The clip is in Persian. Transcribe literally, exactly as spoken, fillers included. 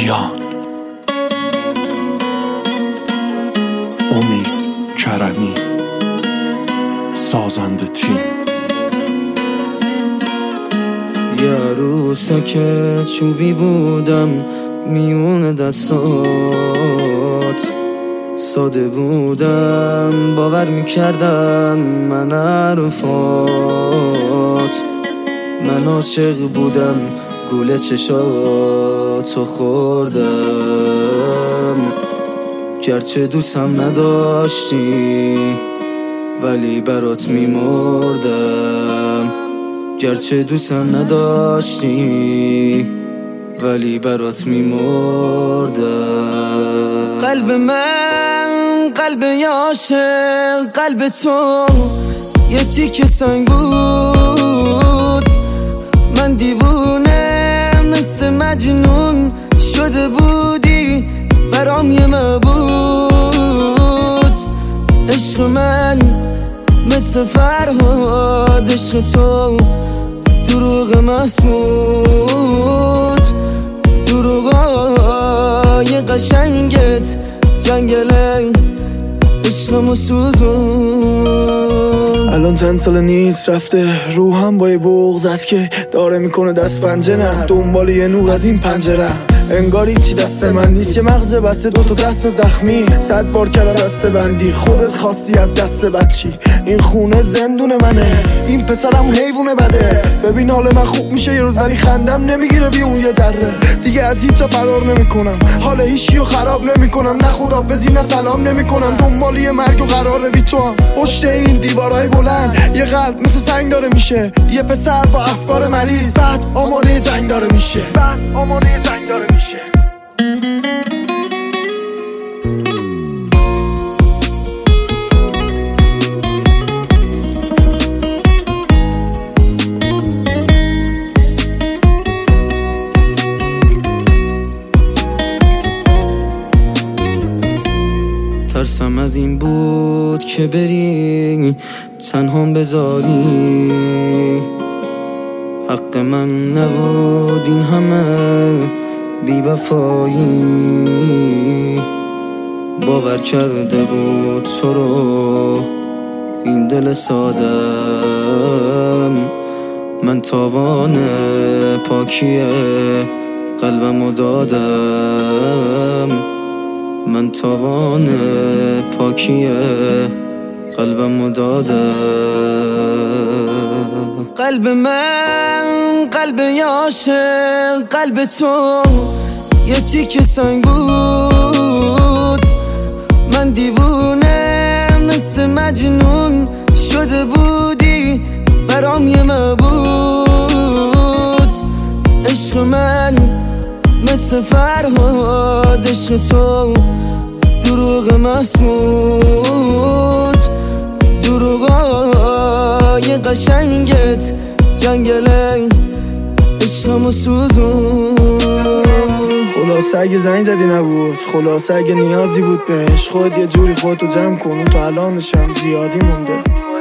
کیان، امید کرمی، سازنده تیم. یه عروسک چوبی بودم میون دستات، ساده بودم باور میکردم من حرفات. من عاشق بودم گوله چشاتو خوردم، گرچه دوستم نداشتی ولی برات میمردم. گرچه دوستم نداشتی ولی برات میمردم. قلب من قلب عاشق، قلب تو یه تیکه سنگ بود. من دیوونه مثل مجنون شده بودی برام یه معبود. عشق من مثل فرهاد، عشق تو دروغ مسمود. دروغای قشنگت جنگله عشقمو سوزون. الان چند سال نیست رفته، روحم با یه بغض است که داره میکنه دست پنجه. نه دنبال یه نور از این پنجره، انگاری چی دست من نیست. یه مغز بسته دو تا دست زخمی، صد بار کردم دست بندی. خودت خواستی از دست بچی، این خونه زندون منه، این پسرم حیوونه بده. ببین حال من خوب میشه یه روز ولی خندم نمیگیره بی اون یه ذره. دیگه از هیچ جا فرار نمیکنم، حال هیچیو خراب نمیکنم. نه خدا بزی نه سلام نمیکنم، دنبال یه مرگ و قراره بی تو هم. پشت این دیوارای بلند یه قلب مثل سنگ داره میشه. یه پسر با افکار مریض بعد آماده جنگ داره میشه. بعد آماده جنگ داره میشه. ترسم از این بود که بری تنهام بذاری، حق من نبود این همه بی وفایی. باور کرده بود تو رو این دل سادم، من تاوان پاکی قلبمو دادم. من تاوان پاکی قلبمو دادم. قلب من قلب عاشق، قلب تو یه تیکه سنگ بود. من دیوونه مثل مجنون شده بودی برام یه معبود. عشق من مثل فرهاد، عشق تو دروغ مسمود. دروغای قشنگت جنگله عشقمو سوزون. خلاصه اگه زنگ زدی نبود، خلاصه اگه نیازی بود بهش، خود یه جوری خودتو جمع کن. تو الانشم زیادی مونده.